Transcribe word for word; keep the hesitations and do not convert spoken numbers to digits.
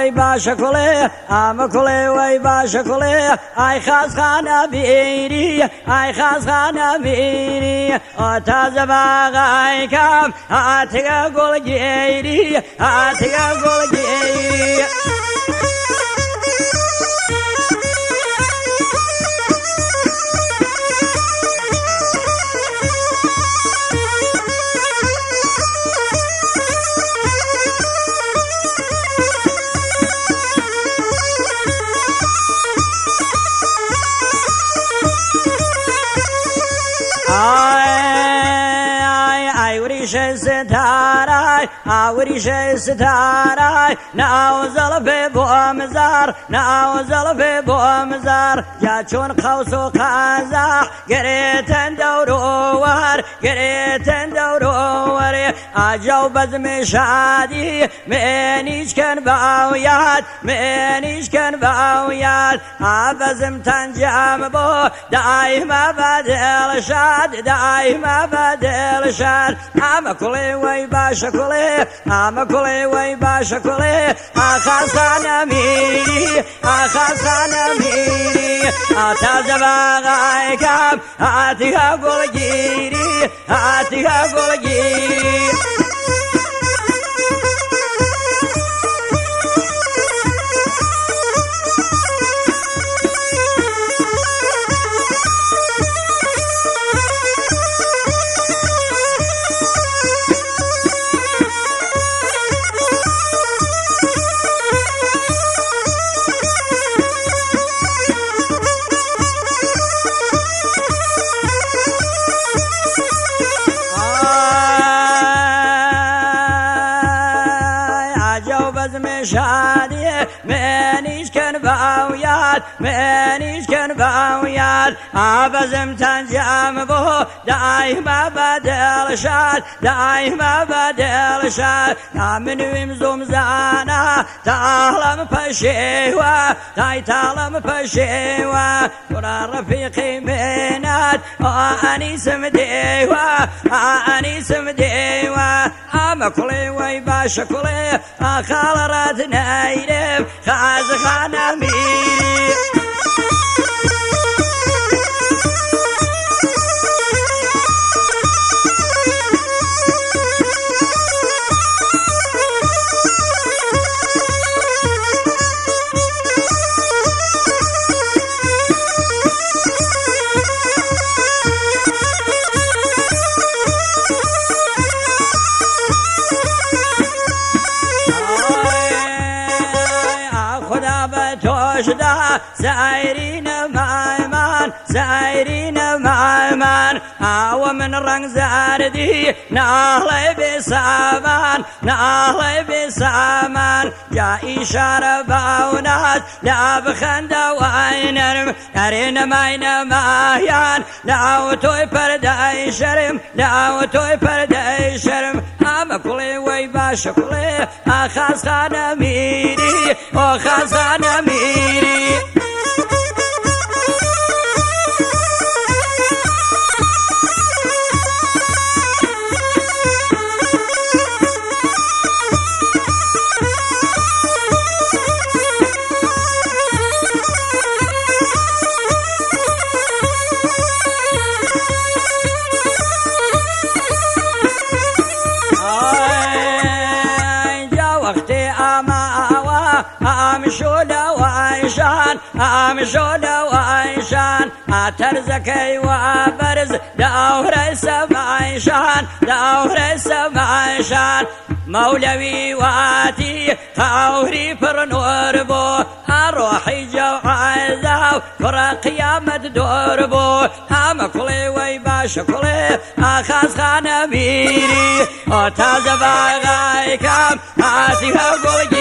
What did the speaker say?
وي باشا كله أما كله وي باشا كله أي خاص خانة بيري أي خاص خانة بيري أتاز باغاي كام أتيا قول جيري أتيا قول جيري ستاراي عوريش ستاراي ناوزل في بومزار ناوزل في بومزار يا شون قوس وقزح قريتن دوروار قريتن دوروار اجاو بزم شادي منيش كان باويات منيش كان باويات ابزم تنجام بو دايما بدل شاد دايما بدل شاد أما كله وي باشا كله أما كله وي باشا كله أخاص أنا ميري أخاص أنا ميري أتاز باغاي كام أتيها قول جيري أتيها قول جيري شادي منيش كان باويات منيش كان باويات عبزم تنجام بو دايما بدل شاد دايما بدل شاد من ويمزوم زانا تعلم فشيوة تاي تعلم فشيوة ترى رفيقي منات واني سمديوة اني سمديوة اما كلي وي باشا كلي اخال رات نايرم خاز خانا ميري توشدا سايرين مايمان سايرين مايمان او من رنگ زاردي ناهلي بسامان ناهلي بسامان يا إشارة باونات لا بخند وينرم نرين ماين مايان لا توي پرداي شرم لا توي پرداي شرم اما كلي وي باشا كلي اخاص خانا ميري اخاص خانا ميري أمشولا وعيشان أمشولا وعيشان أترزكي وبرز دور السمايشان دور السمايشان مولوي واتي خاوري فرنور بو أروحي جو عزاو فرا قيامة دور بو أما كلي وي باشا كلي أخاص خانا ميري أتاز باغاي كام آتيها قول